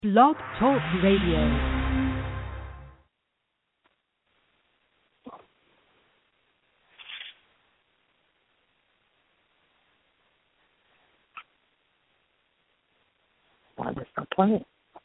Blog Talk Radio. Why was not playing?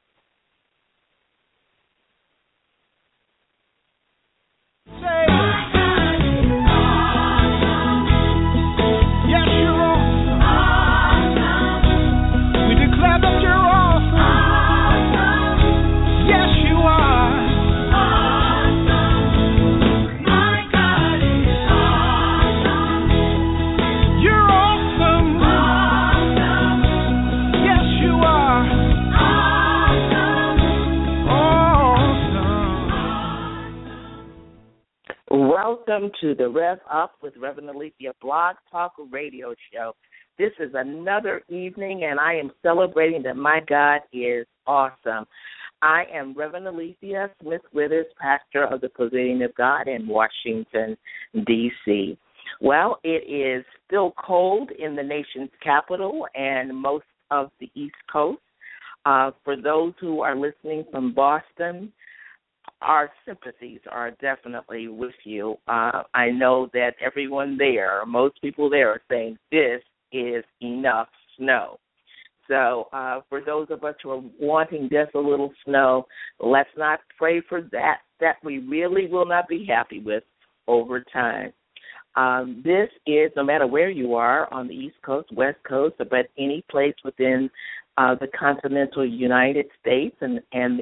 Welcome to the Rev Up with Reverend Alethea Blog Talk Radio Show. This is another evening, and I am celebrating that my God is awesome. I am Reverend Alethea Smith Withers, pastor of the Pavilion of God in Washington, D.C. Well, it is still cold in the nation's capital and most of the East Coast. For those who are listening from Boston, our sympathies are definitely with you. I know that everyone there, most people there are saying this is enough snow. So for those of us who are wanting just a little snow, let's not pray for that we really will not be happy with over time. This is, no matter where you are, on the East Coast, West Coast, but any place within the continental United States and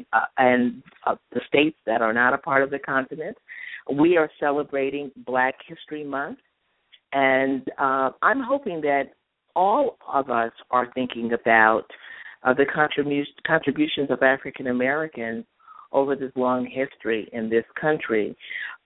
the states that are not a part of the continent, we are celebrating Black History Month. And I'm hoping that all of us are thinking about the contributions of African Americans over this long history in this country.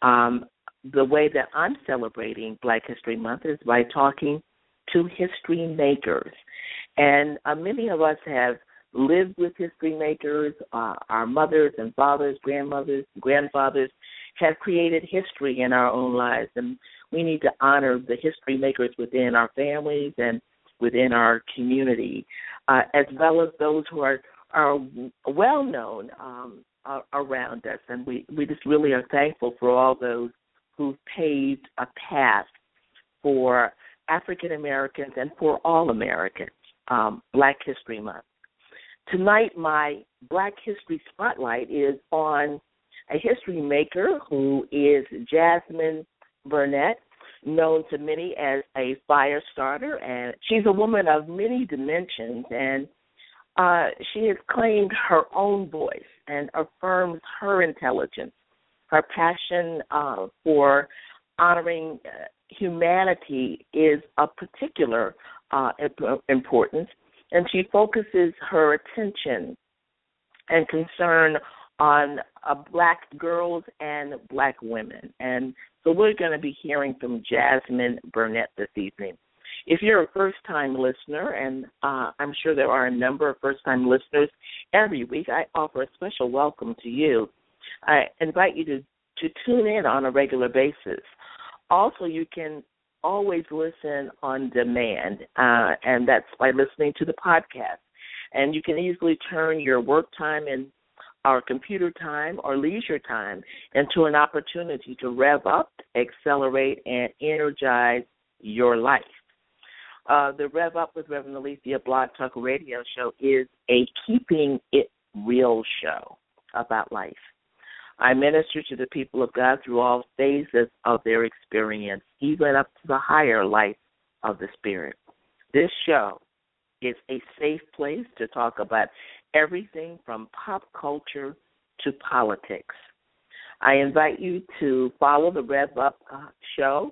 The way that I'm celebrating Black History Month is by talking to history makers. And many of us have lived with history makers. Our mothers and fathers, grandmothers, grandfathers have created history in our own lives. And we need to honor the history makers within our families and within our community, as well as those who are well-known around us. And we just really are thankful for all those who've paved a path for African Americans and for all Americans. Black History Month. Tonight, my Black History Spotlight is on a history maker who is Jasmine Burnett, known to many as a fire starter, and she's a woman of many dimensions, and she has claimed her own voice and affirms her intelligence, her passion for honoring humanity is of particular importance, and she focuses her attention and concern on Black girls and Black women. And so we're going to be hearing from Jasmine Burnett this evening. If you're a first-time listener, and I'm sure there are a number of first-time listeners every week, I offer a special welcome to you. I invite you to tune in on a regular basis. Also, you can always listen on demand, and that's by listening to the podcast. And you can easily turn your work time and our computer time or leisure time into an opportunity to rev up, accelerate, and energize your life. The Rev Up with Reverend Alethea Blog Talk Radio Show is a keeping it real show about life. I minister to the people of God through all phases of their experience, even up to the higher life of the Spirit. This show is a safe place to talk about everything from pop culture to politics. I invite you to follow the Rev Up show.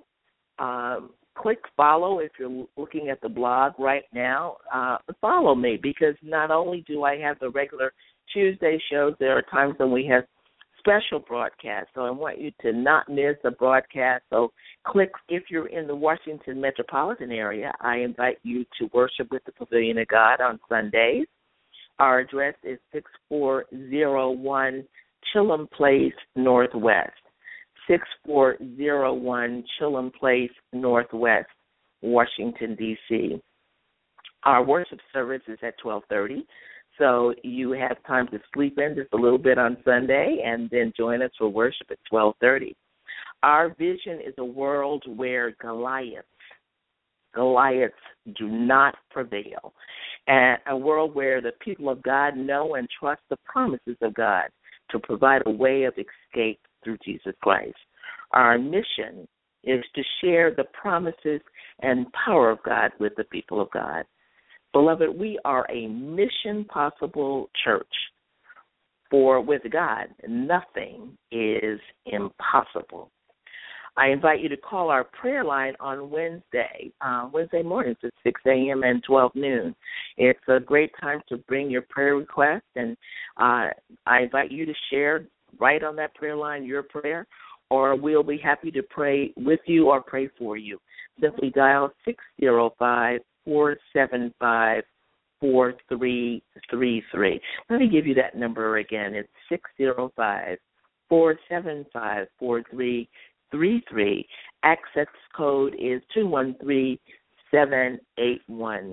Click follow if you're looking at the blog right now. Follow me, because not only do I have the regular Tuesday shows, there are times when we have special broadcast, so I want you to not miss a broadcast. So click, if you're in the Washington metropolitan area, I invite you to worship with the Pavilion of God on Sundays. Our address is 6401 Chilham Place Northwest, 6401 Chilham Place Northwest, Washington, D.C. Our worship service is at 12:30. So you have time to sleep in just a little bit on Sunday and then join us for worship at 12:30. Our vision is a world where Goliaths do not prevail, and a world where the people of God know and trust the promises of God to provide a way of escape through Jesus Christ. Our mission is to share the promises and power of God with the people of God. Beloved, we are a mission possible church, for with God, nothing is impossible. I invite you to call our prayer line on Wednesday mornings at 6 a.m. and 12 noon. It's a great time to bring your prayer request, and I invite you to share right on that prayer line your prayer, or we'll be happy to pray with you or pray for you. Simply dial 605-475-4333. Let me give you that number again. It's 605-475-4333. Access code is 213781.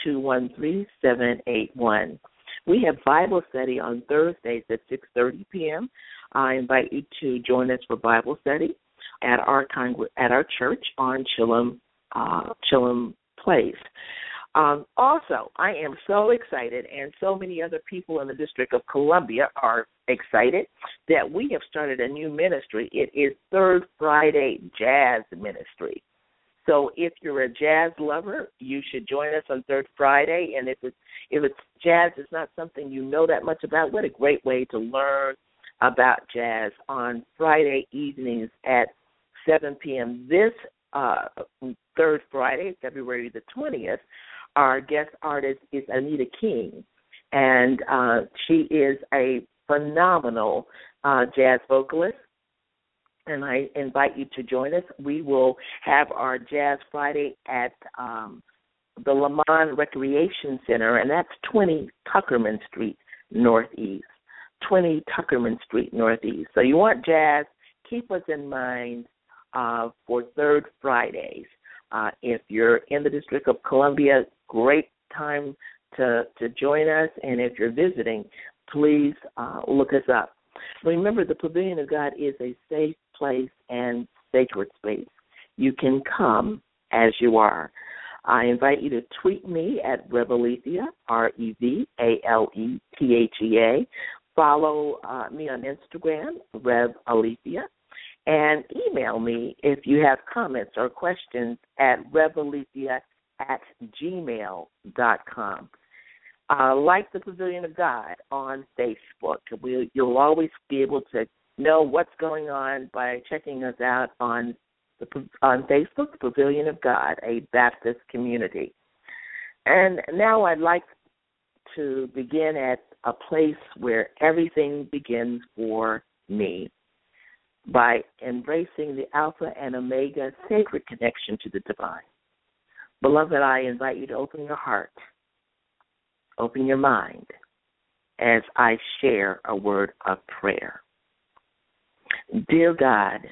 213781. We have Bible study on Thursdays at 6:30 p.m. I invite you to join us for Bible study at our church on Chillum Place. Also, I am so excited, and so many other people in the District of Columbia are excited, that we have started a new ministry. It is Third Friday Jazz Ministry. So if you're a jazz lover, you should join us on Third Friday. And if it's jazz is not something you know that much about, what a great way to learn about jazz on Friday evenings at 7 p.m. This Third Friday, February the 20th, our guest artist is Anita King, and she is a phenomenal jazz vocalist, and I invite you to join us. We will have our Jazz Friday at the Lamont Recreation Center, and that's 20 Tuckerman Street Northeast. 20 Tuckerman Street Northeast. So you want jazz, keep us in mind for Third Fridays. If you're in the District of Columbia, great time to join us. And if you're visiting, please look us up. Remember, the Pavilion of God is a safe place and sacred space. You can come as you are. I invite you to tweet me at Revalethea, REVALETHEA. Follow me on Instagram, Rev Alethea, and email me if you have comments or questions at revalethea@gmail.com. Like the Pavilion of God on Facebook. You'll always be able to know what's going on by checking us out on Facebook, the Pavilion of God, a Baptist community. And now I'd like to begin at a place where everything begins for me, by embracing the Alpha and Omega sacred connection to the divine. Beloved, I invite you to open your heart, open your mind, as I share a word of prayer. Dear God,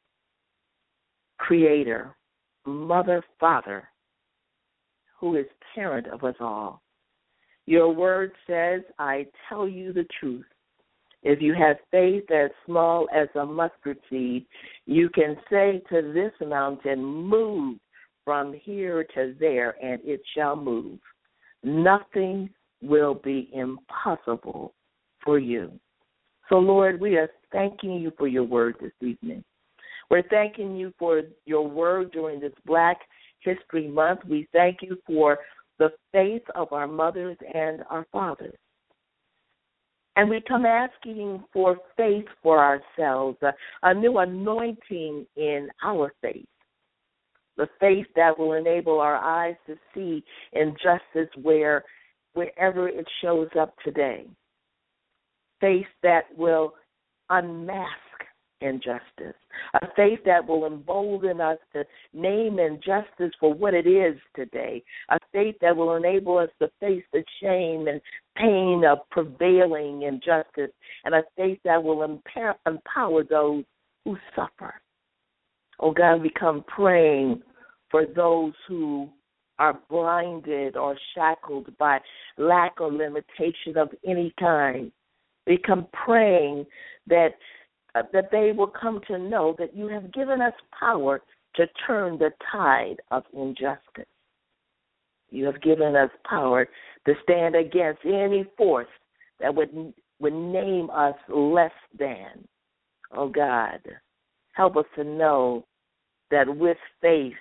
Creator, Mother, Father, who is parent of us all, your word says, I tell you the truth. If you have faith as small as a mustard seed, you can say to this mountain, move from here to there, and it shall move. Nothing will be impossible for you. So, Lord, we are thanking you for your word this evening. We're thanking you for your word during this Black History Month. We thank you for the faith of our mothers and our fathers. And we come asking for faith for ourselves, a new anointing in our faith, the faith that will enable our eyes to see injustice wherever it shows up today, faith that will unmask injustice, a faith that will embolden us to name injustice for what it is today, a faith that will enable us to face the shame and pain of prevailing injustice, and a faith that will empower those who suffer. Oh God, we come praying for those who are blinded or shackled by lack or limitation of any kind. We come praying that they will come to know that you have given us power to turn the tide of injustice. You have given us power to stand against any force that would name us less than. Oh, God, help us to know that with faith,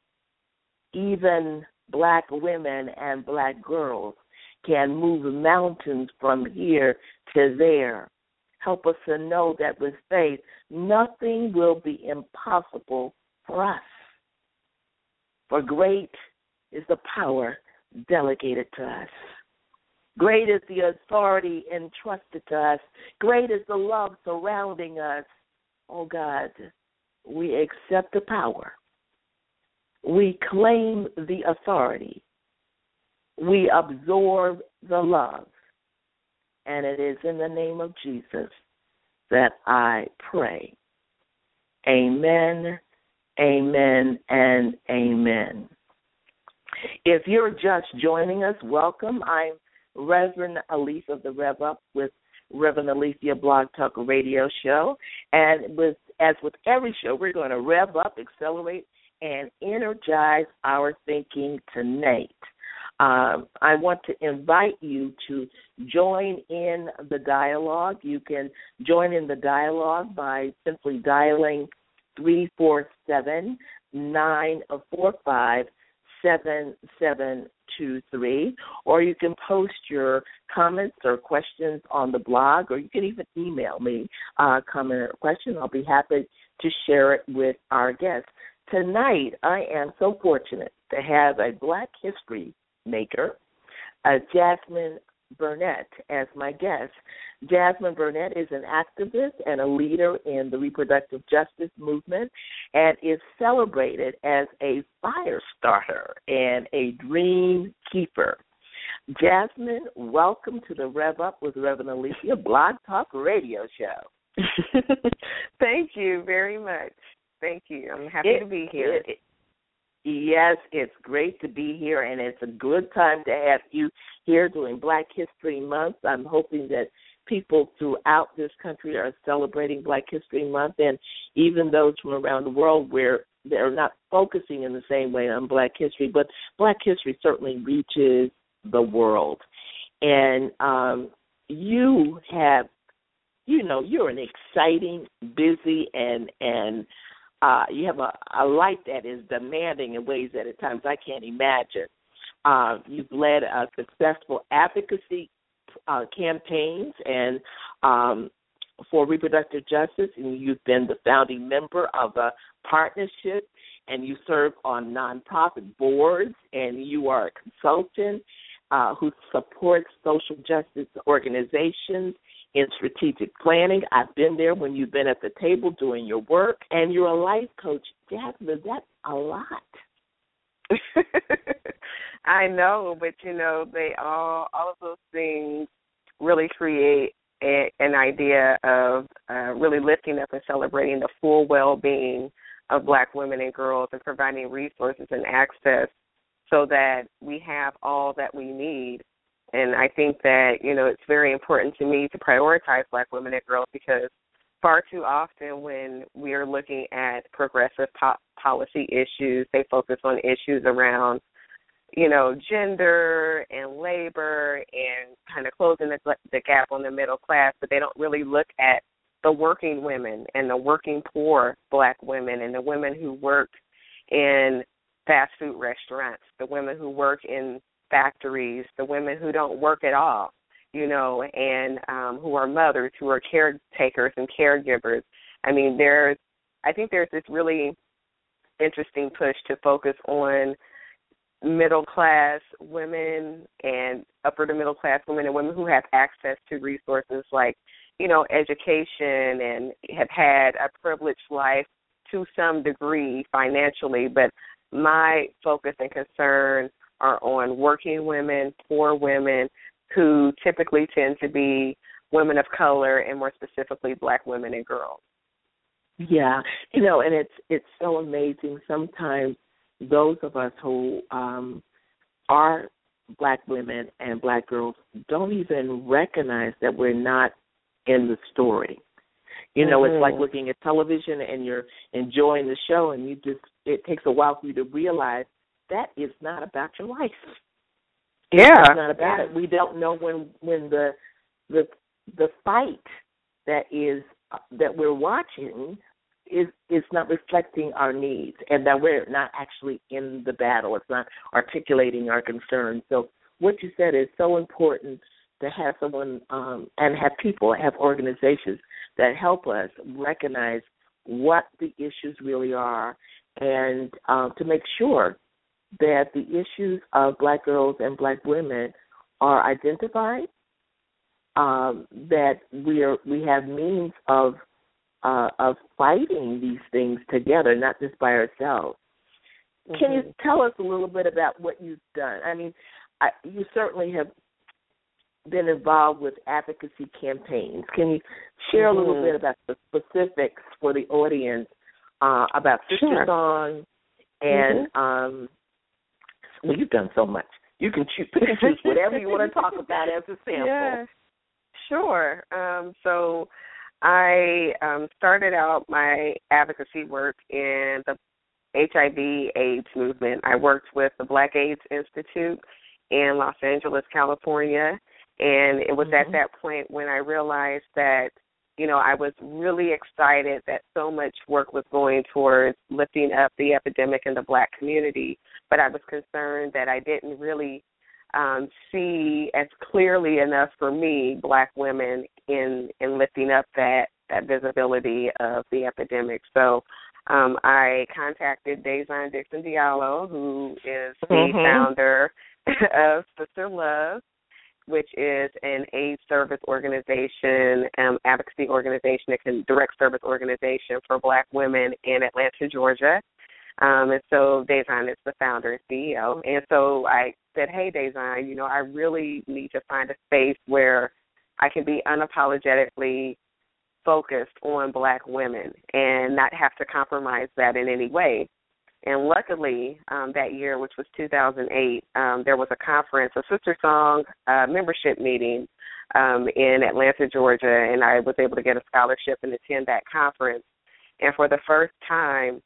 even black women and black girls can move mountains from here to there. Help us to know that with faith, nothing will be impossible for us. For great is the power delegated to us. Great is the authority entrusted to us. Great is the love surrounding us. Oh, God, we accept the power. We claim the authority. We absorb the love. And it is in the name of Jesus that I pray. Amen, amen, and amen. If you're just joining us, welcome. I'm Reverend Alethea of the Rev Up with Reverend Alethea Blog Talk Radio Show. And as with every show, we're going to rev up, accelerate, and energize our thinking tonight. I want to invite you to join in the dialogue. You can join in the dialogue by simply dialing 347-945-7723, or you can post your comments or questions on the blog, or you can even email me a comment or question. I'll be happy to share it with our guests. Tonight, I am so fortunate to have a Black History maker, Jasmine Burnett, as my guest. Jasmine Burnett is an activist and a leader in the reproductive justice movement and is celebrated as a fire starter and a dream keeper. Jasmine, welcome to the Rev Up with Reverend Alethea Blog Talk Radio Show. Thank you very much. Thank you. I'm happy to be here. Yes, it's great to be here, and it's a good time to have you here during Black History Month. I'm hoping that people throughout this country are celebrating Black History Month, and even those from around the world where they're not focusing in the same way on Black history, but Black history certainly reaches the world. And you have, you're an exciting, busy, and you have a life that is demanding in ways that at times I can't imagine. You've led successful advocacy campaigns and for reproductive justice, and you've been the founding member of a partnership, and you serve on nonprofit boards, and you are a consultant who supports social justice organizations in strategic planning. I've been there when you've been at the table doing your work, and you're a life coach. Jasmine, that's a lot. I know, but they all of those things really create an idea of really lifting up and celebrating the full well-being of Black women and girls and providing resources and access so that we have all that we need. And I think that, it's very important to me to prioritize Black women and girls because far too often when we are looking at progressive policy issues, they focus on issues around, gender and labor and kind of closing the gap on the middle class, but they don't really look at the working women and the working poor Black women and the women who work in fast food restaurants, the women who work in factories, the women who don't work at all, and who are mothers, who are caretakers and caregivers. I mean, I think there's this really interesting push to focus on middle-class women and upper-to-middle-class women and women who have access to resources like, education and have had a privileged life to some degree financially. But my focus and concern are on working women, poor women, who typically tend to be women of color and more specifically Black women and girls. Yeah, and it's so amazing. Sometimes those of us who are Black women and Black girls don't even recognize that we're not in the story. You know, It's like looking at television and you're enjoying the show, and it takes a while for you to realize that is not about your life. Yeah, it's not about it. We don't know when the fight that we're watching is not reflecting our needs, and that we're not actually in the battle. It's not articulating our concerns. So what you said is so important, to have someone and have people, have organizations that help us recognize what the issues really are, and to make sure that the issues of Black girls and Black women are identified, that we have means of fighting these things together, not just by ourselves. Can you tell us a little bit about what you've done? I mean, you certainly have been involved with advocacy campaigns. Can you share a little bit about the specifics for the audience about Sister Song? And well, you've done so much. You can choose whatever you want to talk about as a sample. Yeah, sure. So I started out my advocacy work in the HIV/AIDS movement. I worked with the Black AIDS Institute in Los Angeles, California, and it was at that point when I realized that, you know, I was really excited that so much work was going towards lifting up the epidemic in the Black community, but I was concerned that I didn't really see as clearly enough for me Black women in lifting up that visibility of the epidemic. So I contacted Dazon Dixon Diallo, who is the founder of Sister Love, which is an AIDS service organization, advocacy organization, a direct service organization for Black women in Atlanta, Georgia. And so Dazon is the founder and CEO. And so I said, hey, Dazon, you know, I really need to find a space where I can be unapologetically focused on Black women and not have to compromise that in any way. And luckily, that year, which was 2008, there was a conference, a Sister Song membership meeting in Atlanta, Georgia, and I was able to get a scholarship and attend that conference. And for the first time,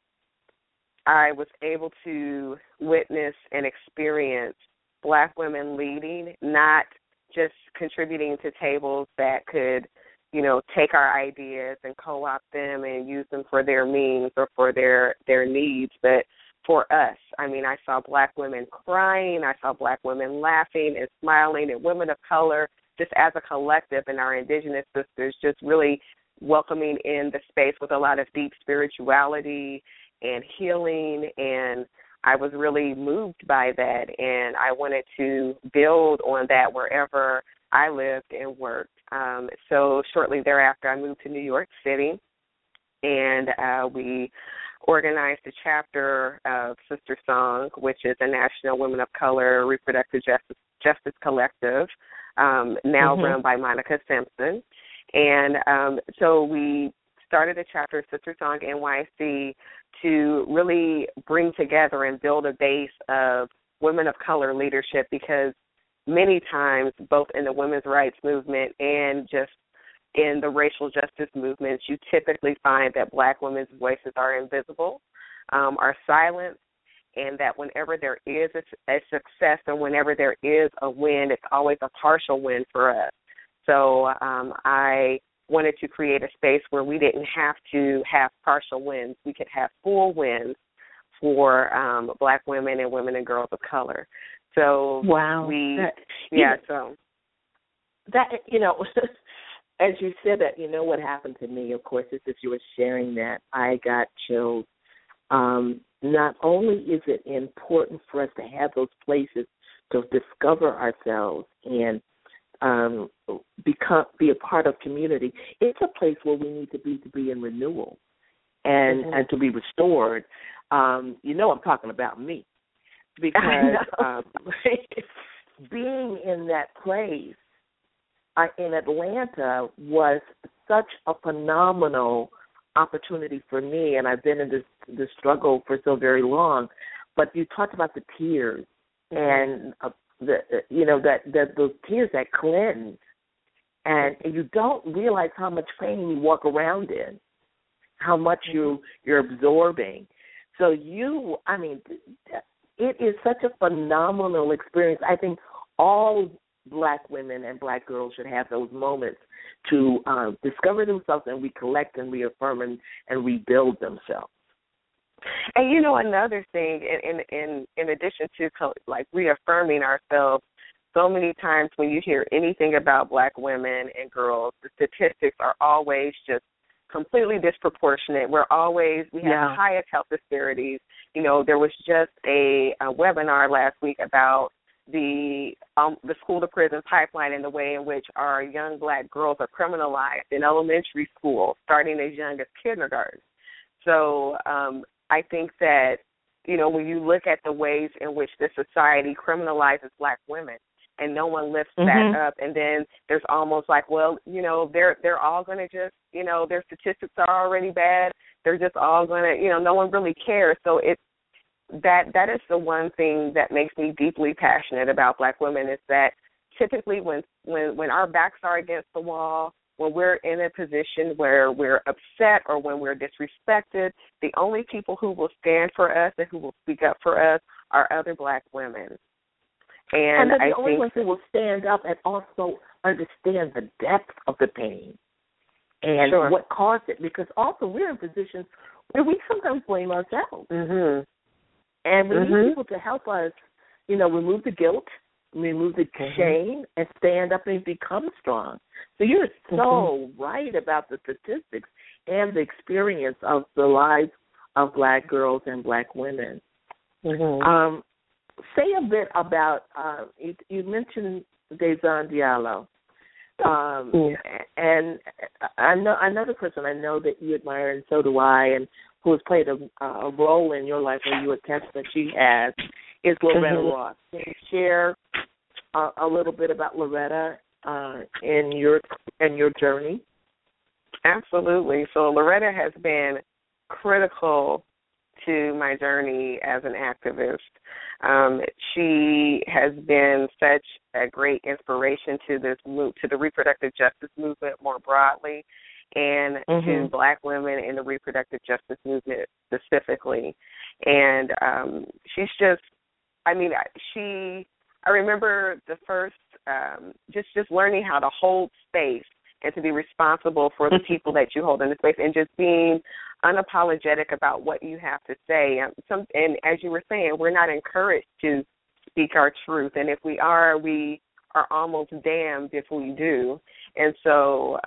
I was able to witness and experience Black women leading, not just contributing to tables that could, you know, take our ideas and co-opt them and use them for their means or for their needs, but for us. I mean, I saw Black women crying, I saw Black women laughing and smiling, and women of color just as a collective, and our indigenous sisters just really welcoming in the space with a lot of deep spirituality and healing, and I was really moved by that, and I wanted to build on that wherever I lived and worked. So shortly thereafter, I moved to New York City, and we organized a chapter of Sister Song, which is a National Women of Color Reproductive Justice Collective, now run by Monica Simpson. And so we started a chapter of Sister Song NYC to really bring together and build a base of women of color leadership, because many times, both in the women's rights movement and just in the racial justice movements, you typically find that Black women's voices are invisible, are silenced, and that whenever there is a success and whenever there is a win, it's always a partial win for us. So I wanted to create a space where we didn't have to have partial wins. We could have full wins for Black women and women and girls of color. So that, you know, as you said that, you know what happened to me, of course, is as you were sharing that, I got chills. Not only is it important for us to have those places to discover ourselves and be a part of community, it's a place where we need to be in renewal and to be restored. You know, I'm talking about me, because being in that place in Atlanta was such a phenomenal opportunity for me, and I've been in this struggle for so very long. but you talked about the tears and those tears that cleanse, and you don't realize how much pain you walk around in, how much you're absorbing. So it is such a phenomenal experience. I think all Black women and Black girls should have those moments to discover themselves and recollect and reaffirm and rebuild themselves. And another thing, in addition to like reaffirming ourselves, so many times when you hear anything about Black women and girls, the statistics are always just completely disproportionate. We have the highest health disparities. There was just a webinar last week about the school to prison pipeline and the way in which our young Black girls are criminalized in elementary school, starting as young as kindergarten. So I think that, when you look at the ways in which this society criminalizes Black women and no one lifts that up, and then there's almost like, well, they're all going to just, their statistics are already bad. They're just all going to, no one really cares. So that is the one thing that makes me deeply passionate about Black women, is that typically when our backs are against the wall, when we're in a position where we're upset or when we're disrespected, the only people who will stand for us and who will speak up for us are other Black women. And they're the only ones who will stand up and also understand the depth of the pain and what caused it, because also we're in positions where we sometimes blame ourselves. Mm-hmm. And we need people to help us, remove the guilt, remove the shame, and stand up and become strong. So you're so right about the statistics and the experience of the lives of Black girls and Black women. Mm-hmm. Say a bit about, you mentioned Dazon Diallo, and another person I know that you admire, and so do I, and who has played a role in your life where you attest that she has, is Loretta Ross. Can you share a little bit about Loretta in your journey? Absolutely. So Loretta has been critical to my journey as an activist. She has been such a great inspiration to the reproductive justice movement more broadly, and to Black women in the reproductive justice movement specifically. And she's just, I remember the first, just learning how to hold space and to be responsible for the people that you hold in the space, and just being unapologetic about what you have to say. And as you were saying, we're not encouraged to speak our truth, and if we are almost damned if we do. And so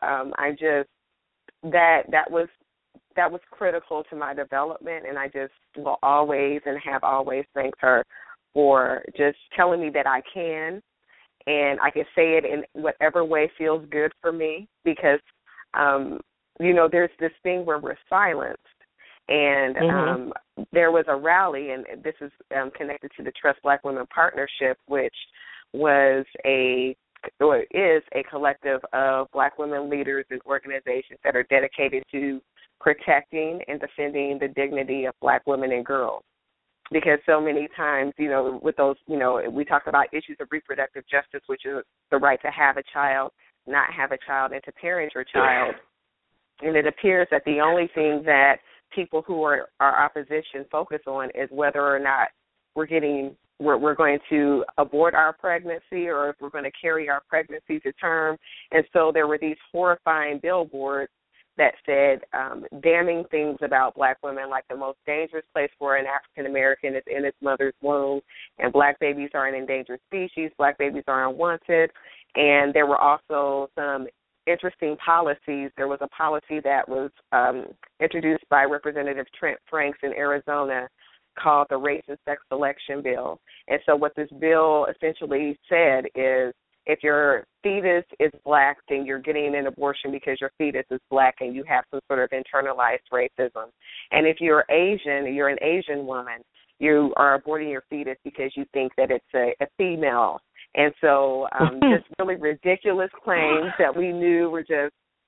that was critical to my development, and I just will always and have always thanked her for just telling me that I can, and I can say it in whatever way feels good for me, because there's this thing where we're silenced. And there was a rally, and this is connected to the Trust Black Women Partnership, which is a collective of Black women leaders and organizations that are dedicated to protecting and defending the dignity of Black women and girls. Because so many times, with those, we talk about issues of reproductive justice, which is the right to have a child, not have a child, and to parent your child. And it appears that the only thing that people who are our opposition focus on is whether or not we're going to abort our pregnancy, or if we're going to carry our pregnancy to term. And so there were these horrifying billboards that said damning things about Black women, like the most dangerous place for an African American is in its mother's womb, and Black babies are an endangered species, Black babies are unwanted. And there were also some interesting policies. There was a policy that was introduced by Representative Trent Franks in Arizona called the Race and Sex Selection Bill. And so what this bill essentially said is, if your fetus is Black, then you're getting an abortion because your fetus is Black and you have some sort of internalized racism. And if you're Asian, you're an Asian woman, you are aborting your fetus because you think that it's a female. And so just really ridiculous claims that we knew were just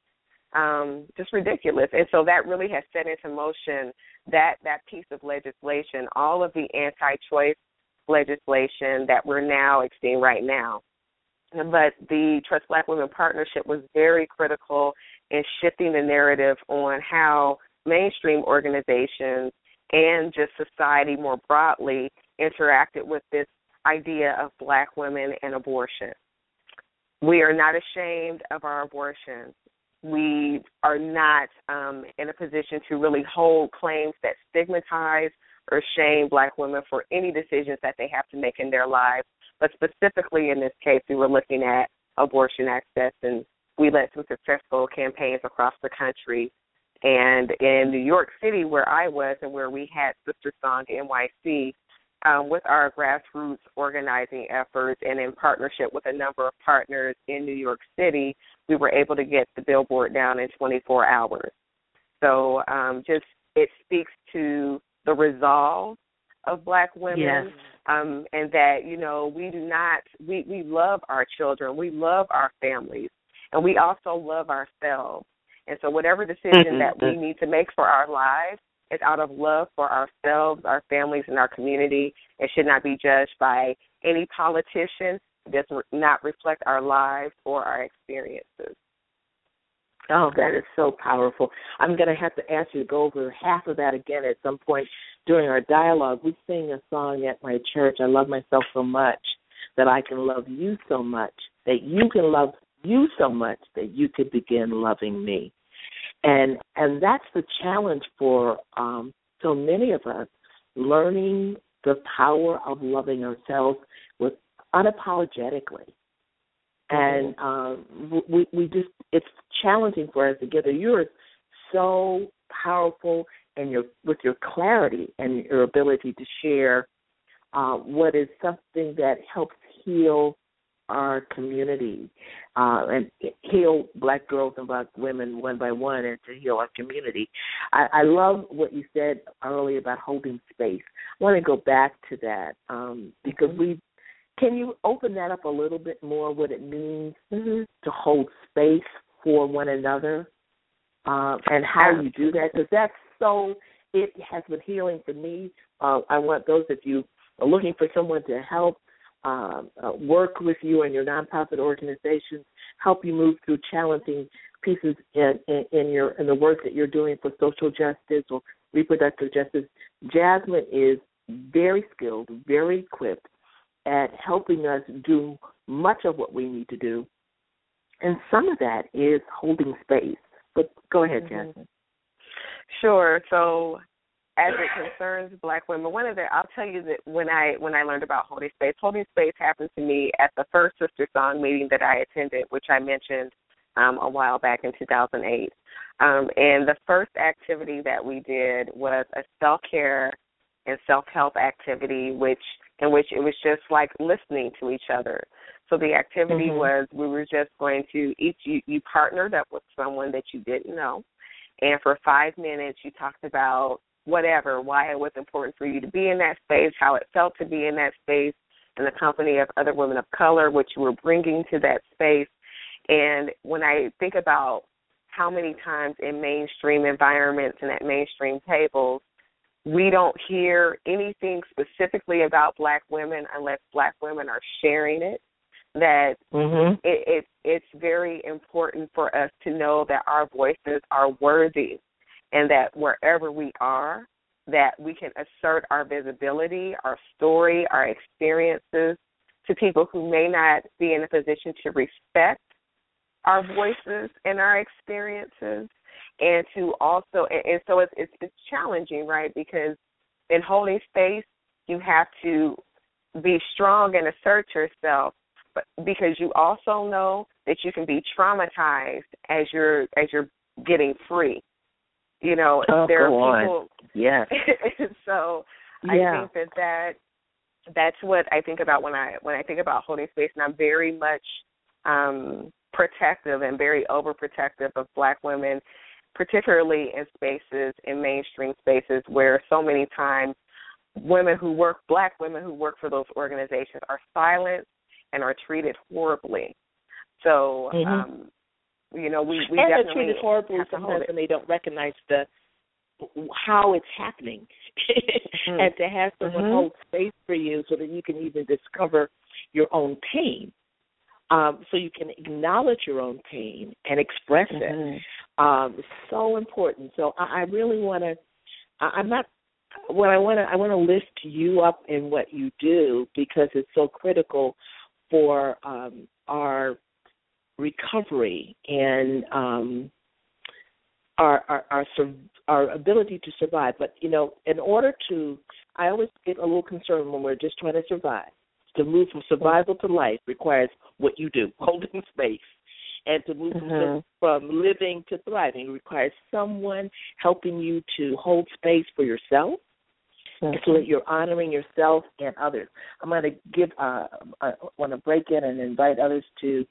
just ridiculous. And so that really has set into motion that piece of legislation, all of the anti-choice legislation that we're now seeing right now. But the Trust Black Women Partnership was very critical in shifting the narrative on how mainstream organizations and just society more broadly interacted with this idea of Black women and abortion. We are not ashamed of our abortions. We are not in a position to really hold claims that stigmatize or shame Black women for any decisions that they have to make in their lives. But specifically in this case, we were looking at abortion access, and we led some successful campaigns across the country. And in New York City, where I was and where we had Sister Song NYC, with our grassroots organizing efforts and in partnership with a number of partners in New York City, we were able to get the billboard down in 24 hours. So just it speaks to the resolve of Black women. Yes. And that, we love our children, we love our families, and we also love ourselves. And so whatever decision that we need to make for our lives is out of love for ourselves, our families, and our community. It should not be judged by any politician. It does not reflect our lives or our experiences. Oh, that is so powerful. I'm going to have to ask you to go over half of that again at some point during our dialogue. We sing a song at my church, I love myself so much that I can love you so much, that you can love you so much that you could begin loving me. And that's the challenge for so many of us, learning the power of loving ourselves with unapologetically. And we just, it's challenging for us together. You're so powerful and with your clarity and your ability to share what is something that helps heal our community and heal Black girls and Black women one by one, and to heal our community. I love what you said earlier about holding space. I want to go back to that because can you open that up a little bit more, what it means to hold space for one another and how you do that? Because it has been healing for me. I want those of you are looking for someone to help work with you and your nonprofit organizations, help you move through challenging pieces in the work that you're doing for social justice or reproductive justice. Jasmine is very skilled, very equipped at helping us do much of what we need to do. And some of that is holding space. But go ahead, Jasmine. Sure. So as it concerns Black women, I'll tell you that when I learned about holding space happened to me at the first Sister Song meeting that I attended, which I mentioned a while back in 2008. And the first activity that we did was a self-care and self-help activity, in which it was just like listening to each other. So the activity was we were just going to you partnered up with someone that you didn't know, and for 5 minutes you talked about why it was important for you to be in that space, how it felt to be in that space in the company of other women of color, what you were bringing to that space. And when I think about how many times in mainstream environments and at mainstream tables, we don't hear anything specifically about Black women unless Black women are sharing it, that it's very important for us to know that our voices are worthy and that wherever we are, that we can assert our visibility, our story, our experiences to people who may not be in a position to respect our voices and our experiences. And to also, and so it's challenging, right? Because in holding space, you have to be strong and assert yourself, but because you also know that you can be traumatized as you're getting free. There are people. Yes. So I think that's what I think about when I think about holding space, and I'm very much protective and very overprotective of Black women, particularly in mainstream spaces where so many times Black women who work for those organizations are silenced and are treated horribly. So we and definitely they're treated horribly have to hold sometimes it. when they don't recognize how it's happening. And to have someone hold space for you so that you can even discover your own pain, so you can acknowledge your own pain and express it, is so important. So I really want to. I want to lift you up in what you do because it's so critical for our recovery and our ability to survive. But, in order to, I always get a little concerned when we're just trying to survive. To move from survival to life requires what you do, holding space. And to move from living to thriving requires someone helping you to hold space for yourself so that you're honoring yourself and others. I'm going to I want to break in and invite others to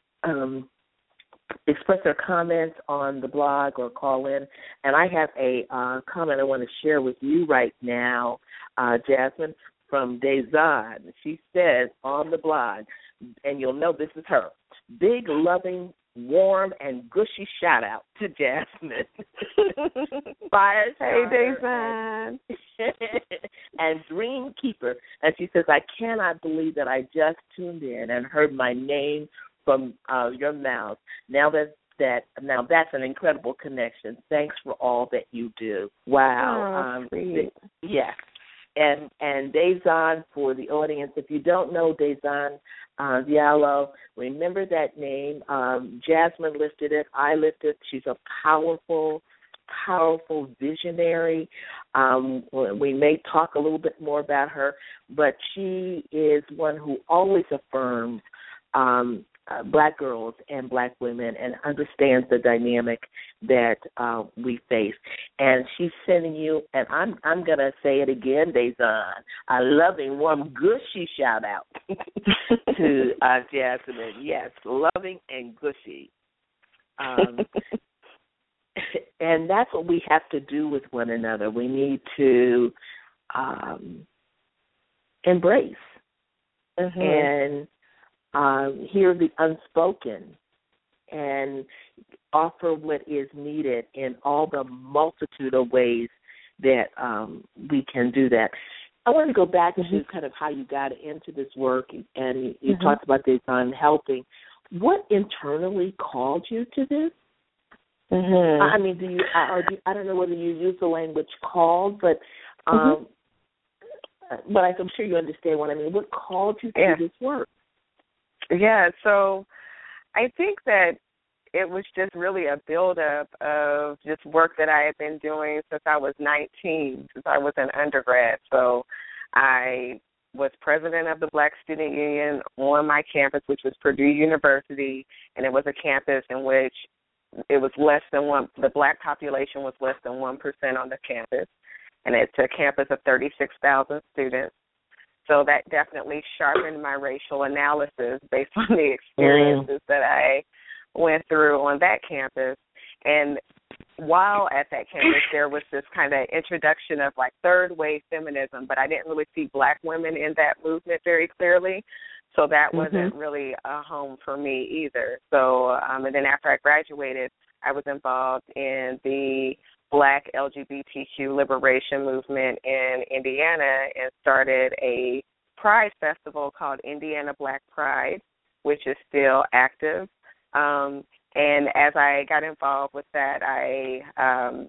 express their comments on the blog or call in. And I have a comment I want to share with you right now, Jasmine, from Dezan. She says on the blog, and you'll know this is her, big, loving, warm, and gushy shout-out to Jasmine. Fire hey, Dezan. And Dream Keeper. And she says, I cannot believe that I just tuned in and heard my name from your mouth. Now that's an incredible connection. Thanks for all that you do. Wow. Yes. And Dezan, for the audience, if you don't know Dezan Diallo, remember that name. Jasmine lifted it. I lifted it. She's a powerful visionary. We may talk a little bit more about her, but she is one who always affirms Black girls and Black women and understands the dynamic that we face. And she's sending you, and I'm going to say it again, Dezan, a loving, warm, gushy shout-out to Jasmine. Yes, loving and gushy. And that's what we have to do with one another. We need to embrace and hear the unspoken and offer what is needed in all the multitude of ways that we can do that. I want to go back to kind of how you got into this work, and you talked about this on helping. What internally called you to this? I mean, I don't know whether you use the language called, but I'm sure you understand what I mean. What called you to this work? Yeah, so I think that it was just really a buildup of just work that I had been doing since I was 19, since I was an undergrad. So I was president of the Black Student Union on my campus, which was Purdue University, and it was a campus in which it was less than the Black population was less than 1% on the campus, and it's a campus of 36,000 students. So that definitely sharpened my racial analysis based on the experiences that I went through on that campus. And while at that campus, there was this kind of introduction of like third wave feminism, but I didn't really see Black women in that movement very clearly. So that wasn't really a home for me either. So, and then after I graduated, I was involved in the Black LGBTQ liberation movement in Indiana and started a pride festival called Indiana Black Pride, which is still active. And as I got involved with that, I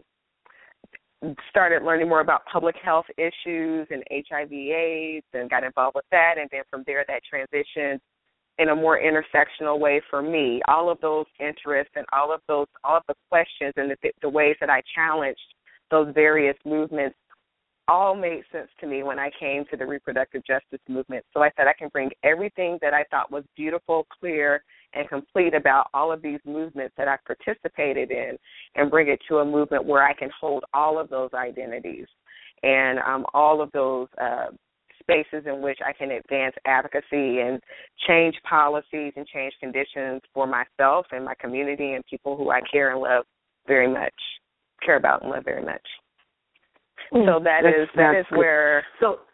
started learning more about public health issues and HIV/AIDS and got involved with that. And then from there, that transitioned in a more intersectional way for me. All of those interests and all of the questions and the ways that I challenged those various movements all made sense to me when I came to the reproductive justice movement. So I said I can bring everything that I thought was beautiful, clear, and complete about all of these movements that I've participated in and bring it to a movement where I can hold all of those identities and all of those spaces in which I can advance advocacy and change policies and change conditions for myself and my community and people who I care and love very much, care about and love very much. So that is where. So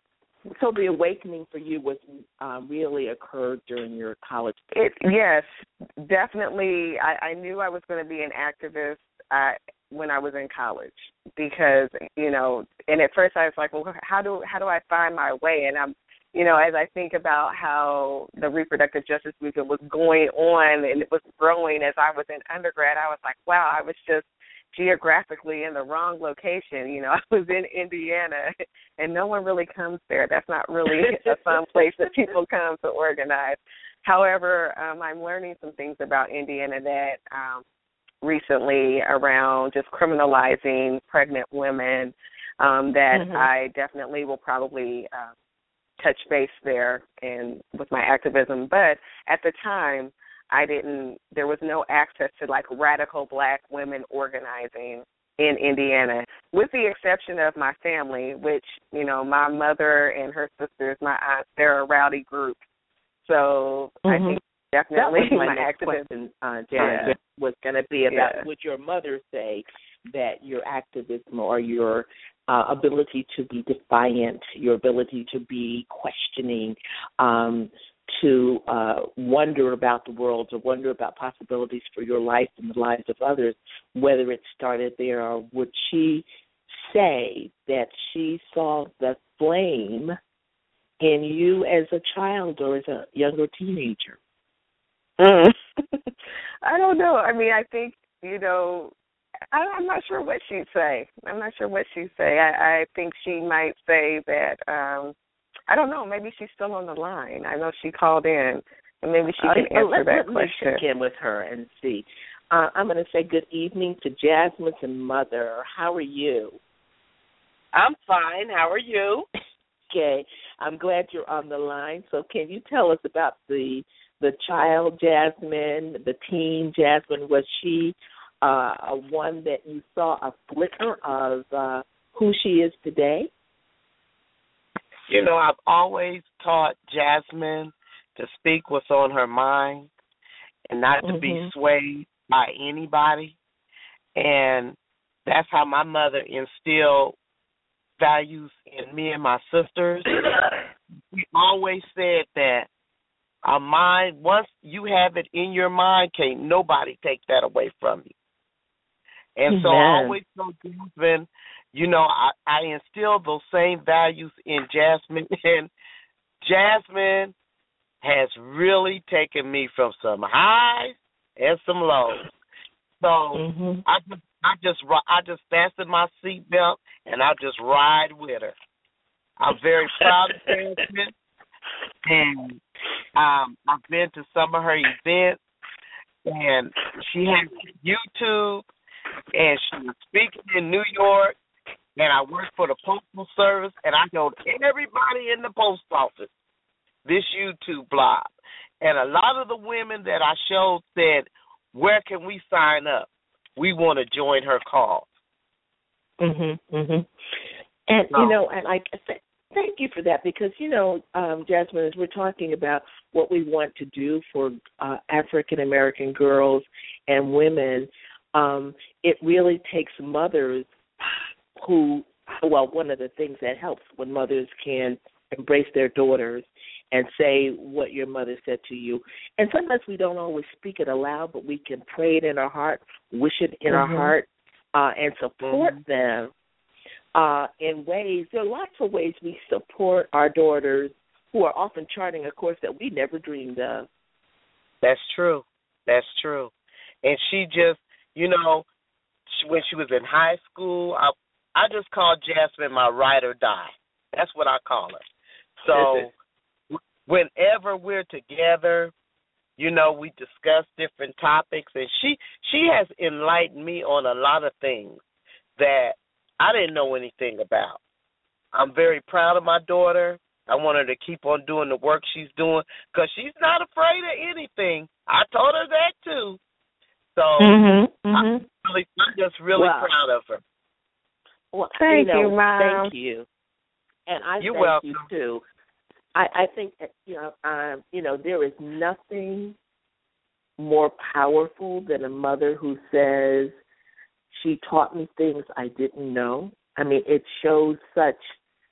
So the awakening for you was really occurred during your college. Yes, definitely. I knew I was going to be an activist when I was in college because, and at first I was like, well, how do I find my way? And I'm, as I think about how the reproductive justice movement was going on and it was growing as I was in undergrad, I was like, wow, I was just geographically in the wrong location. I was in Indiana, and no one really comes there. That's not really a fun place that people come to organize. However, I'm learning some things about Indiana that recently around just criminalizing pregnant women that I definitely will probably touch base there and with my activism. But at the time, there was no access to like radical Black women organizing in Indiana, with the exception of my family, which, my mother and her sisters, my aunts, they're a rowdy group. So I think definitely that was my next activism question, was going to be about would your mother say that your activism or your ability to be defiant, your ability to be questioning, to wonder about the world, to wonder about possibilities for your life and the lives of others, whether it started there, or would she say that she saw the flame in you as a child or as a younger teenager? I don't know. I mean, I think, I'm not sure what she'd say. I think she might say that, I don't know, maybe she's still on the line. I know she called in, and maybe she can answer that question. Let's check in with her and see. I'm going to say good evening to Jasmine's mother. How are you? I'm fine. How are you? Okay. I'm glad you're on the line. So can you tell us about the child Jasmine, the teen Jasmine? Was she one that you saw a flicker of who she is today? I've always taught Jasmine to speak what's on her mind and not to be swayed by anybody. And that's how my mother instilled values in me and my sisters. She always said that our mind, once you have it in your mind, can't nobody take that away from you. And so I always told Jasmine, I instill those same values in Jasmine, and Jasmine has really taken me from some highs and some lows. So I just fasten my seatbelt and I just ride with her. I'm very proud of Jasmine, and I've been to some of her events, and she has YouTube, and she was speaking in New York. And I work for the Postal Service, and I know everybody in the post office this YouTube blog. And a lot of the women that I showed said, where can we sign up? We want to join her cause. And, and I thank you for that because, Jasmine, as we're talking about what we want to do for African-American girls and women, it really takes mothers one of the things that helps when mothers can embrace their daughters and say what your mother said to you. And sometimes we don't always speak it aloud, but we can pray it in our heart, wish it in our heart, and support them in ways. There are lots of ways we support our daughters who are often charting a course that we never dreamed of. That's true. And she just, when she was in high school, I just call Jasmine my ride or die. That's what I call her. So whenever we're together, we discuss different topics, and she has enlightened me on a lot of things that I didn't know anything about. I'm very proud of my daughter. I want her to keep on doing the work she's doing because she's not afraid of anything. I told her that too. So I'm just really proud of her. Well, thank you, Mom. Thank you. And I You're thank welcome. you, too. I think, there is nothing more powerful than a mother who says, she taught me things I didn't know. I mean, it shows such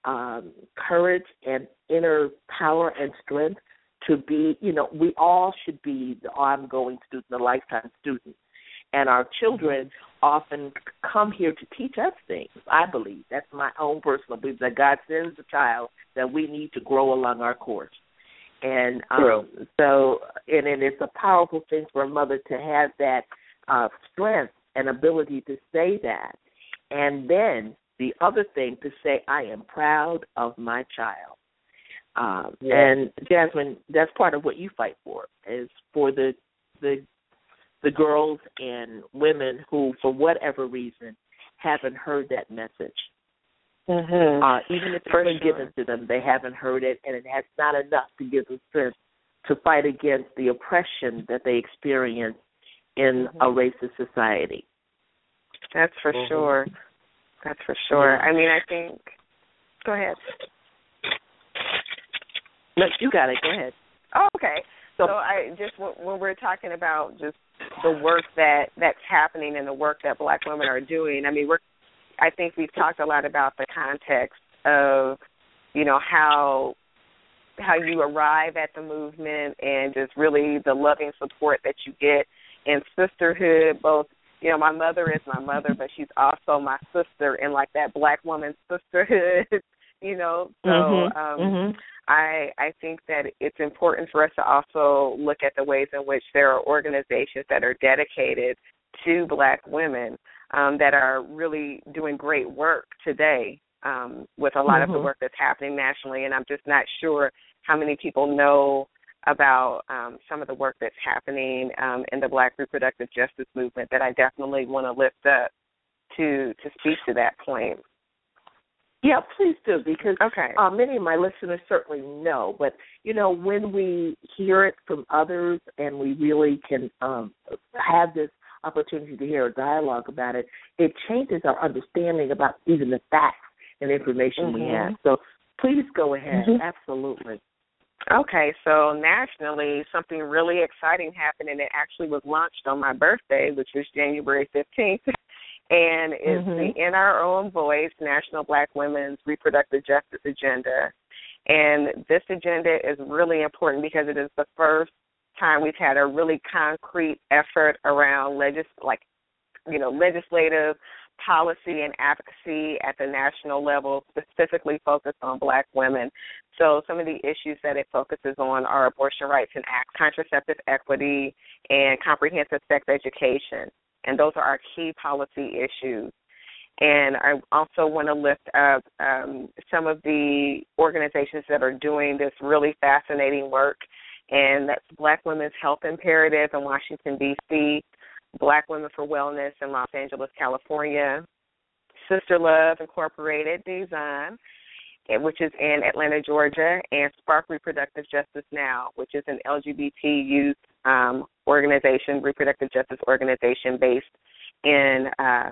courage and inner power and strength to be, we all should be the ongoing student, the lifetime student. And our children often come here to teach us things, I believe. That's my own personal belief, that God sends a child that we need to grow along our course. And and it's a powerful thing for a mother to have that strength and ability to say that. And then the other thing, to say, I am proud of my child. And Jasmine, that's part of what you fight for, is for the girls and women who, for whatever reason, haven't heard that message. Even if it's been given to them, they haven't heard it, and it has not enough to give them strength to fight against the oppression that they experience in a racist society. That's for sure. That's for sure. I mean, I think. Go ahead. No, you got it. Go ahead. Oh, okay. So I just, when we're talking about just the work that's happening and the work that Black women are doing, I mean, I think we've talked a lot about the context of, how you arrive at the movement and just really the loving support that you get in sisterhood. Both, my mother is my mother, but she's also my sister in like that Black woman sisterhood, So I think that it's important for us to also look at the ways in which there are organizations that are dedicated to Black women that are really doing great work today with a lot of the work that's happening nationally. And I'm just not sure how many people know about some of the work that's happening in the Black reproductive justice movement that I definitely want to lift up to speak to that point. Yeah, please do, because many of my listeners certainly know. But, when we hear it from others and we really can have this opportunity to hear a dialogue about it, it changes our understanding about even the facts and information we have. So please go ahead. Absolutely. Okay, so nationally, something really exciting happened, and it actually was launched on my birthday, which was January 15th. And it's the In Our Own Voice National Black Women's Reproductive Justice Agenda. And this agenda is really important because it is the first time we've had a really concrete effort around legislative policy and advocacy at the national level, specifically focused on Black women. So some of the issues that it focuses on are abortion rights and contraceptive equity and comprehensive sex education. And those are our key policy issues. And I also want to lift up some of the organizations that are doing this really fascinating work, and that's Black Women's Health Imperative in Washington, D.C., Black Women for Wellness in Los Angeles, California, Sister Love Incorporated, Design, which is in Atlanta, Georgia, and Spark Reproductive Justice Now, which is an LGBT youth organization, reproductive justice organization based in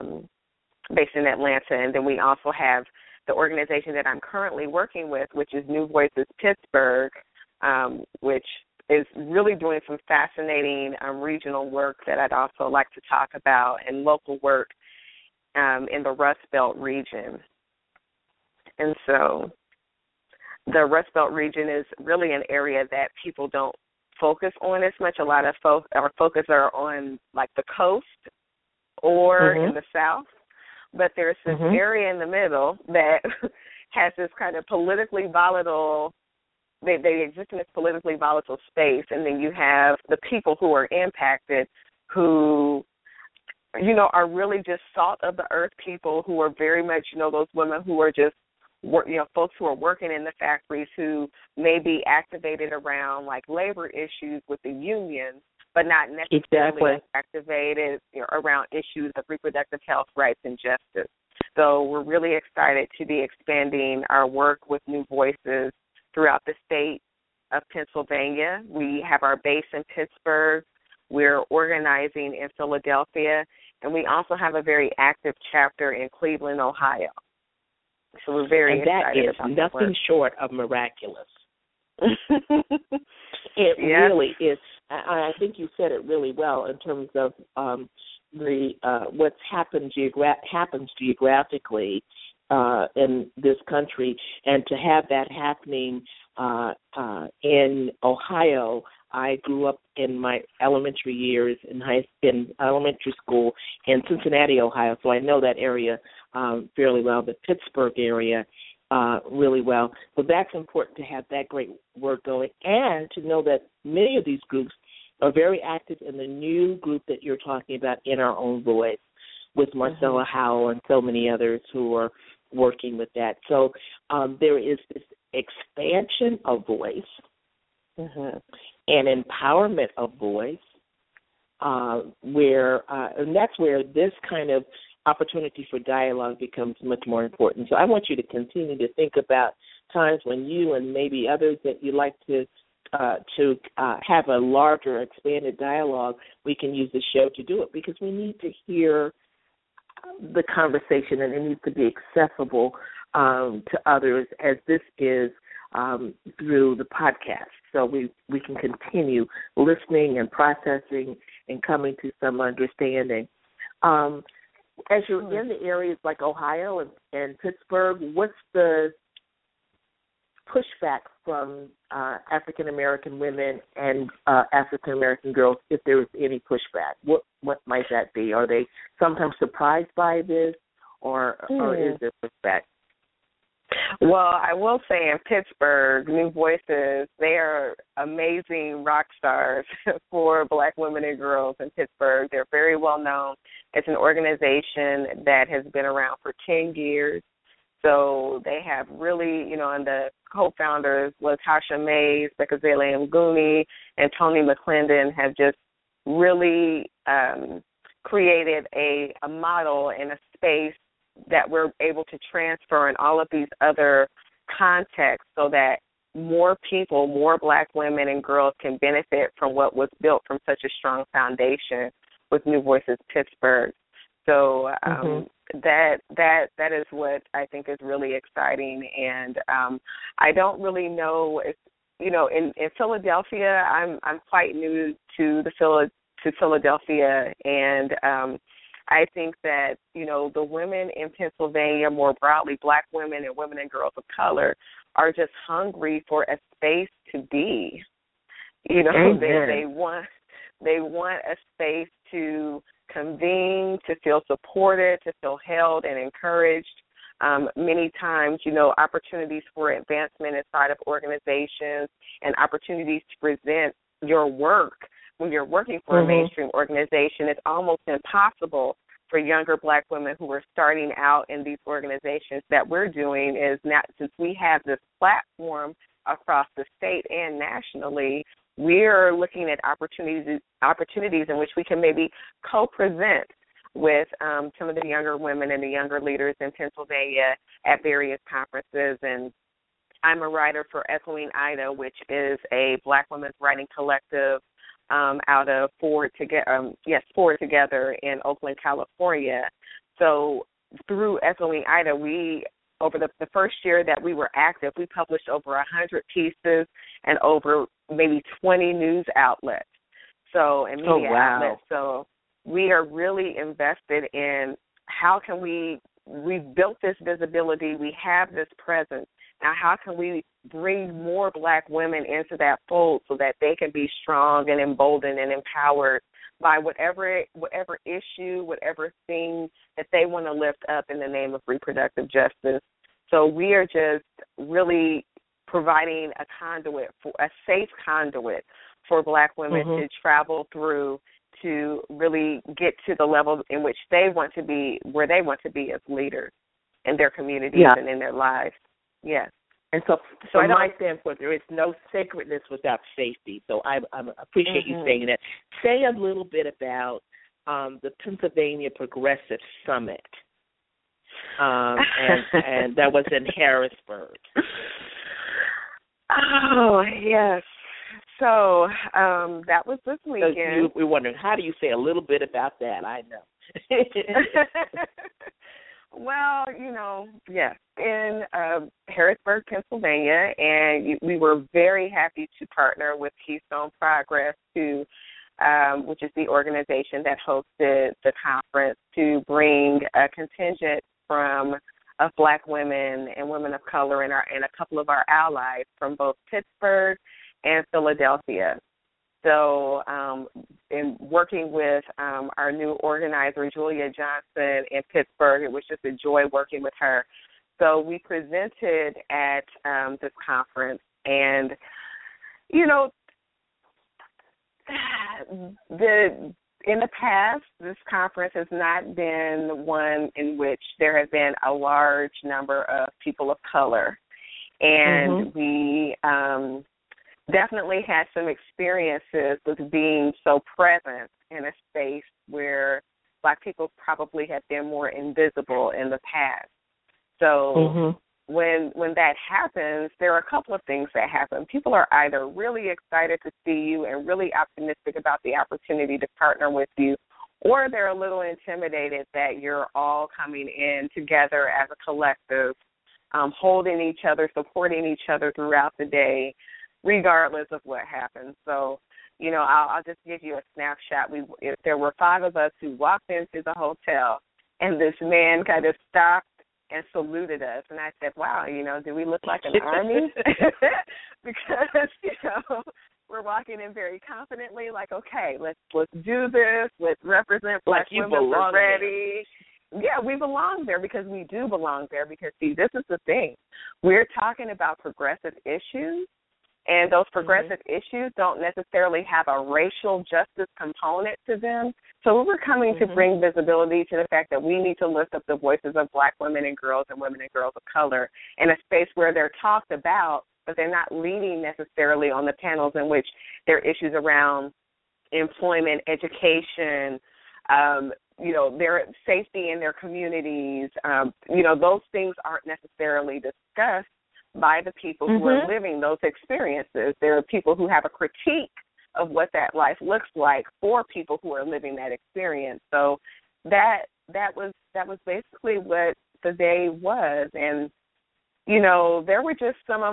Atlanta. And then we also have the organization that I'm currently working with, which is New Voices Pittsburgh, which is really doing some fascinating regional work that I'd also like to talk about, and local work in the Rust Belt region. And so the Rust Belt region is really an area that people don't focus on as much. A lot of our focus are on like the coast or in the South, but there's this area in the middle that has this kind of politically volatile, they exist in this politically volatile space, and then you have the people who are impacted who, are really just salt of the earth people who are very much, those women who are just, folks who are working in the factories who may be activated around like labor issues with the unions, but not necessarily activated around issues of reproductive health rights and justice. So we're really excited to be expanding our work with New Voices throughout the state of Pennsylvania. We have our base in Pittsburgh. We're organizing in Philadelphia, and we also have a very active chapter in Cleveland, Ohio. So we're very excited about that. And that is nothing short of miraculous. It really is. I think you said it really well in terms of what's happens geographically in this country, and to have that happening in Ohio. I grew up in my elementary years in elementary school in Cincinnati, Ohio, so I know that area fairly well, the Pittsburgh area really well. So that's important to have that great work going, and to know that many of these groups are very active in the new group that you're talking about, In Our Own Voice, with Marcella Howell and so many others who are working with that. So there is this expansion of voice and empowerment of voice, and that's where this kind of opportunity for dialogue becomes much more important. So I want you to continue to think about times when you and maybe others that you'd like to have a larger, expanded dialogue. We can use the show to do it, because we need to hear the conversation, and it needs to be accessible to others, as this is through the podcast. So we can continue listening and processing and coming to some understanding. As you're in the areas like Ohio and Pittsburgh, what's the pushback from African American women and African American girls, if there is any pushback? What might that be? Are they sometimes surprised by this, or is there pushback? Well, I will say in Pittsburgh, New Voices, they are amazing rock stars for Black women and girls in Pittsburgh. They're very well known. It's an organization that has been around for 10 years. So they have really, and the co-founders, LaTasha Mays, Bekezele Nguni, and Tony McClendon, have just really created a model and a space that we're able to transfer in all of these other contexts, so that more people, more Black women and girls can benefit from what was built from such a strong foundation with New Voices Pittsburgh. So that is what I think is really exciting. And I don't really know if, in Philadelphia, I'm quite new to Philadelphia, and I think that, the women in Pennsylvania, more broadly, Black women and women and girls of color, are just hungry for a space to be. They want a space to convene, to feel supported, to feel held and encouraged. Many times, opportunities for advancement inside of organizations and opportunities to present your work when you're working for a mainstream organization, it's almost impossible for younger Black women who are starting out in these organizations. That we're doing is now, since we have this platform across the state and nationally, we're looking at opportunities in which we can maybe co-present with some of the younger women and the younger leaders in Pennsylvania at various conferences. And I'm a writer for Echoing Ida, which is a Black women's writing collective out of Forward Together in Oakland, California. So through Echoing Ida, over the first year that we were active, we published over 100 pieces and over maybe 20 news outlets. So, and media outlets. So we are really invested in how can we've built this visibility, we have this presence. Now, how can we bring more Black women into that fold so that they can be strong and emboldened and empowered by whatever issue, whatever thing that they want to lift up in the name of reproductive justice. So we are just really providing a safe conduit for Black women to travel through, to really get to the level in which they want to be, where they want to be as leaders in their communities and in their lives. Yes. And so from my standpoint, there is no sacredness without safety. So I appreciate you saying that. Say a little bit about the Pennsylvania Progressive Summit, and that was in Harrisburg. Oh, yes. So that was this weekend. We're wondering, how do you say a little bit about that? I know. Well, yes, in Harrisburg, Pennsylvania, and we were very happy to partner with Keystone Progress, which is the organization that hosted the conference, to bring a contingent from of Black women and women of color and a couple of our allies from both Pittsburgh and Philadelphia. So in working with our new organizer, Julia Johnson in Pittsburgh, it was just a joy working with her. So we presented at this conference, and, you know, in the past, this conference has not been one in which there have been a large number of people of color. And we definitely had some experiences with being so present in a space where Black people probably have been more invisible in the past. So when that happens, there are a couple of things that happen. People are either really excited to see you and really optimistic about the opportunity to partner with you, or they're a little intimidated that you're all coming in together as a collective, holding each other, supporting each other throughout the day, regardless of what happens. So, you know, I'll just give you a snapshot. There were 5 of us who walked into the hotel, and this man kind of stopped and saluted us. And I said, wow, you know, do we look like an army? Because, you know, we're walking in very confidently, like, okay, let's do this. Let's represent Black women. We're ready. Yeah, we belong there because we do belong there. Because, see, this is the thing. We're talking about progressive issues, and those progressive issues don't necessarily have a racial justice component to them. So we're coming to bring visibility to the fact that we need to lift up the voices of Black women and girls of color in a space where they're talked about, but they're not leading necessarily on the panels in which there are issues around employment, education, you know, their safety in their communities. You know, those things aren't necessarily discussed by the people who are living those experiences. There are people who have a critique of what that life looks like for people who are living that experience. So that was basically what the day was. And, you know, there were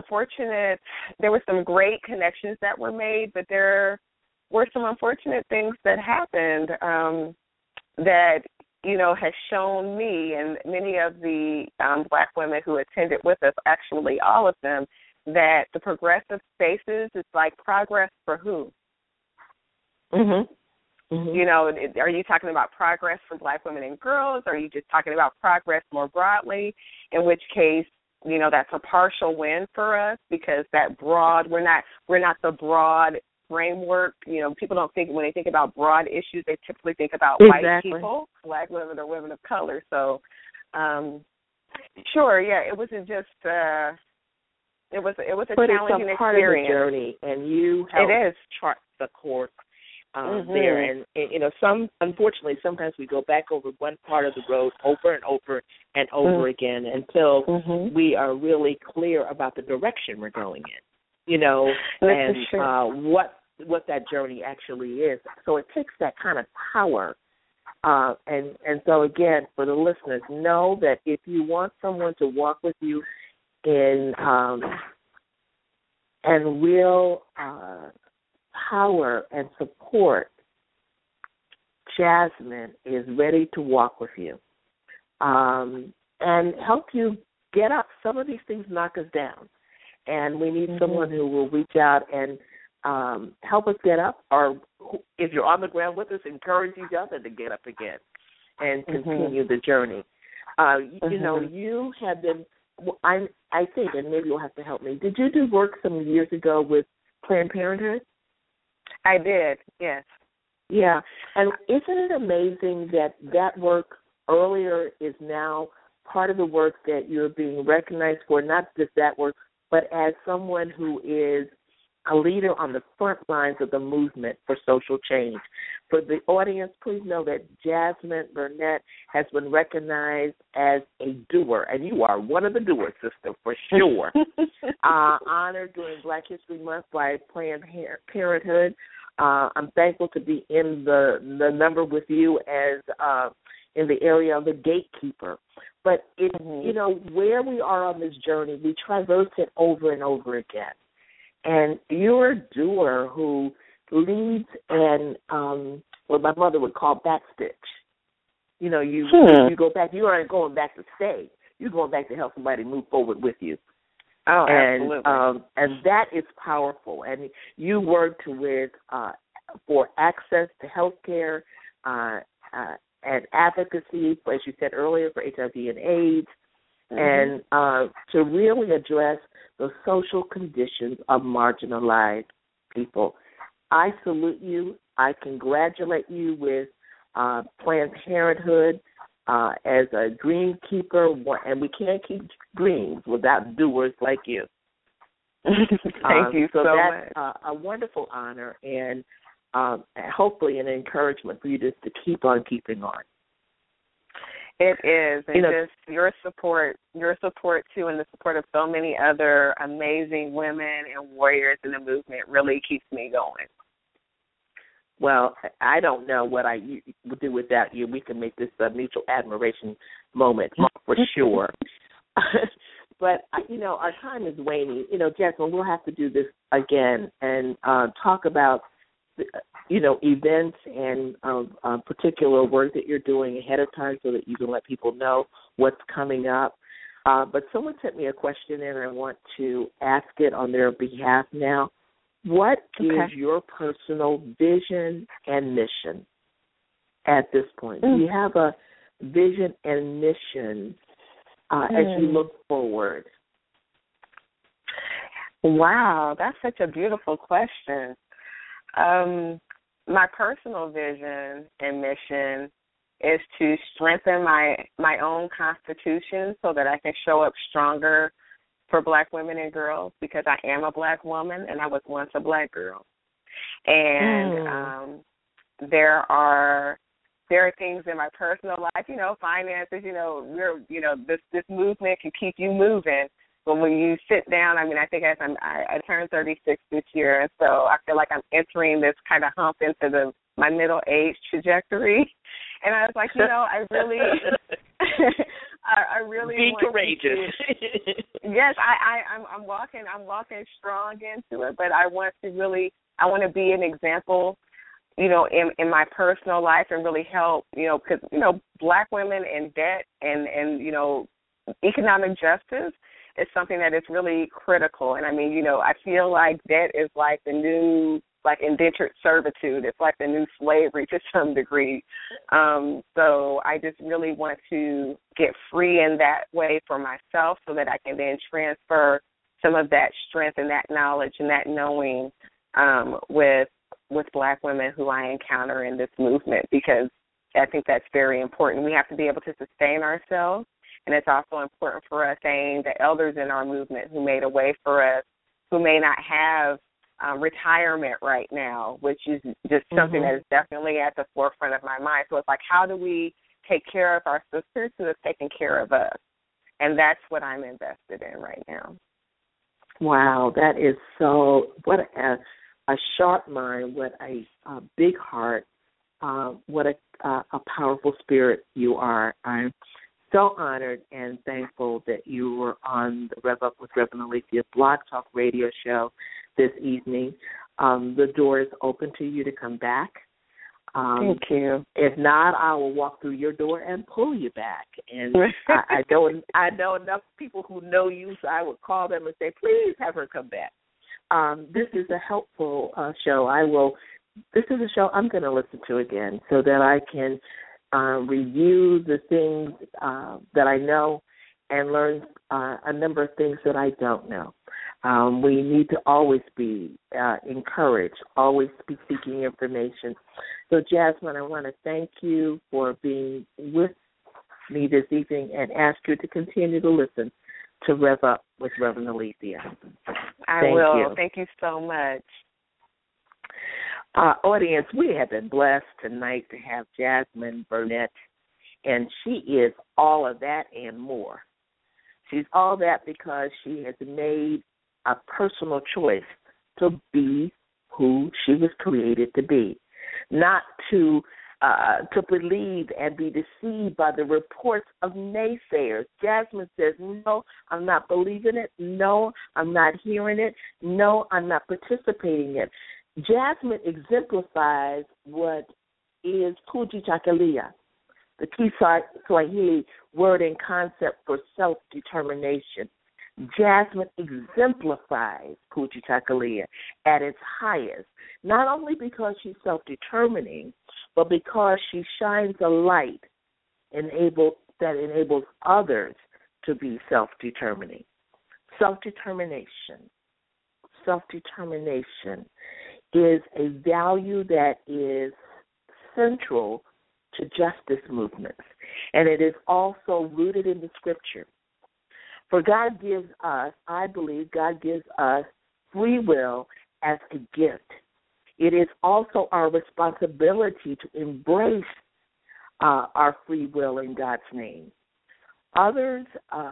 some great connections that were made, but there were some unfortunate things that happened that, you know, has shown me and many of the Black women who attended with us, actually all of them, that the progressive spaces is like progress for who? You know, are you talking about progress for Black women and girls? Or are you just talking about progress more broadly? In which case, you know, that's a partial win for us because that broad, we're not the broad framework. You know, people don't think, when they think about broad issues, they typically think about white people, Black women or women of color. So, sure, yeah, it wasn't just, it was a challenging experience. Part of the journey, and you helped chart the course there. And, you know, unfortunately, sometimes we go back over one part of the road over and over and over again until we are really clear about the direction we're going in, you know, and what that journey actually is. So it takes that kind of power. And so, again, for the listeners, know that if you want someone to walk with you in and real power and support, Jasmine is ready to walk with you and help you get up. Some of these things knock us down, and we need someone who will reach out and help us get up, or if you're on the ground with us, encourage each other to get up again and continue the journey. You know, you have been, I think, and maybe you'll have to help me, did you do work some years ago with Planned Parenthood? I did, yes. Yeah, and isn't it amazing that work earlier is now part of the work that you're being recognized for, not just that work, but as someone who is a leader on the front lines of the movement for social change. For the audience, please know that Jasmine Burnett has been recognized as a doer, and you are one of the doers, sister, for sure. Honored during Black History Month by Planned Parenthood. I'm thankful to be in the number with you as in the area of the gatekeeper. But, you know, where we are on this journey, we traverse it over and over again. And you're a doer who leads and what my mother would call backstitch. You know, you go back. You aren't going back to stay. you're going back to help somebody move forward with you. Oh, and, absolutely. And that is powerful. And you worked with for access to health care and advocacy, as you said earlier, for HIV and AIDS, and to really address the social conditions of marginalized people. I salute you. I congratulate you with Planned Parenthood as a dream keeper, and we can't keep dreams without doers like you. Thank you so that's much. A wonderful honor, and hopefully an encouragement for you to keep on keeping on. It is, and just your support too, and the support of so many other amazing women and warriors in the movement really keeps me going. Well, I don't know what I would do without you. We can make this a mutual admiration moment for sure. But, our time is waning. Jasmine, we'll have to do this again and talk about, events and particular work that you're doing ahead of time so that you can let people know what's coming up. But someone sent me a question, and I want to ask it on their behalf now. What is your personal vision and mission at this point? Do you have a vision and mission as you look forward? Wow, that's such a beautiful question. My personal vision and mission is to strengthen my own constitution so that I can show up stronger for Black women and girls, because I am a Black woman and I was once a Black girl. And there are things in my personal life, finances, this movement can keep you moving. But when you sit down, I think I turned 36 this year, and so I feel like I'm entering this kind of hump into my middle age trajectory. And I was like, I really I really be want courageous. Yes, I'm walking strong into it, but I want to be an example, in my personal life and really help, because Black women in debt and economic justice is something that is really critical. And I feel like debt is like the new indentured servitude. It's like the new slavery to some degree. So I just really want to get free in that way for myself so that I can then transfer some of that strength and that knowledge and that knowing with Black women who I encounter in this movement, because I think that's very important. We have to be able to sustain ourselves, and it's also important for us, saying the elders in our movement who made a way for us, who may not have retirement right now, which is just something that is definitely at the forefront of my mind. So it's like, how do we take care of our sisters who have taken care of us? And that's what I'm invested in right now. Wow, that is what a sharp mind, what a big heart, what a powerful spirit you are. I'm so honored and thankful that you were on the Rev Up with Reverend Alethea Blog Talk radio show this evening. The door is open to you to come back. Thank you. If not, I will walk through your door and pull you back. And I know enough people who know you, so I would call them and say, please have her come back. This is a helpful show. This is a show I'm going to listen to again so that I can review the things that I know and learn a number of things that I don't know. We need to always be encouraged, always be seeking information. So, Jasmine, I want to thank you for being with me this evening and ask you to continue to listen to Rev Up with Reverend Alethea. I will. Thank you so much. Audience, we have been blessed tonight to have Jasmine Burnett, and she is all of that and more. She's all that because she has made a personal choice to be who she was created to be, not to believe and be deceived by the reports of naysayers. Jasmine says, no, I'm not believing it. No, I'm not hearing it. No, I'm not participating in it. Jasmine exemplifies what is Kujichagulia, the key Swahili word and concept for self-determination. Jasmine exemplifies Kujichagulia at its highest, not only because she's self-determining, but because she shines a light that enables others to be self-determining. Self-determination is a value that is central to justice movements, and it is also rooted in the Scripture. For God gives us, I believe God gives us free will as a gift. It is also our responsibility to embrace our free will in God's name. Others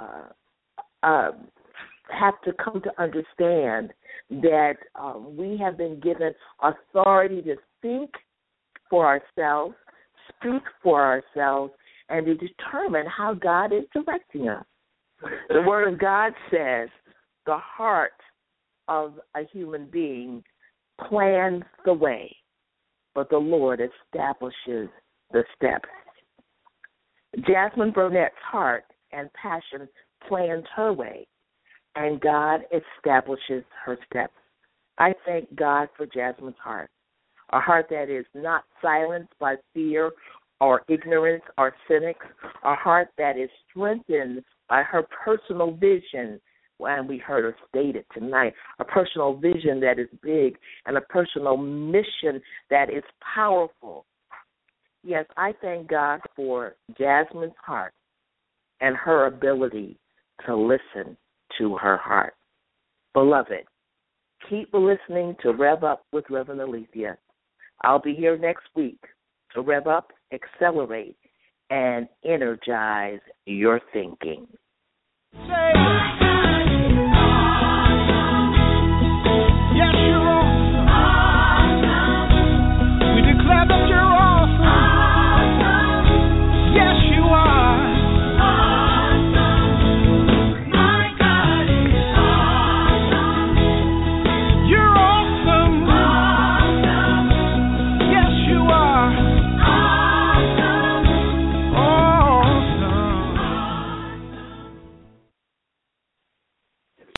have to come to understand that we have been given authority to think for ourselves, speak for ourselves, and to determine how God is directing us. The Word of God says the heart of a human being plans the way, but the Lord establishes the steps. Jasmine Burnett's heart and passion plans her way, and God establishes her steps. I thank God for Jasmine's heart, a heart that is not silenced by fear or ignorance or cynics, a heart that is strengthened by her personal vision, and we heard her state it tonight, a personal vision that is big and a personal mission that is powerful. Yes, I thank God for Jasmine's heart and her ability to listen to her heart. Beloved, keep listening to Rev Up with Reverend Alethea. I'll be here next week to rev up, accelerate, and energize your thinking. Say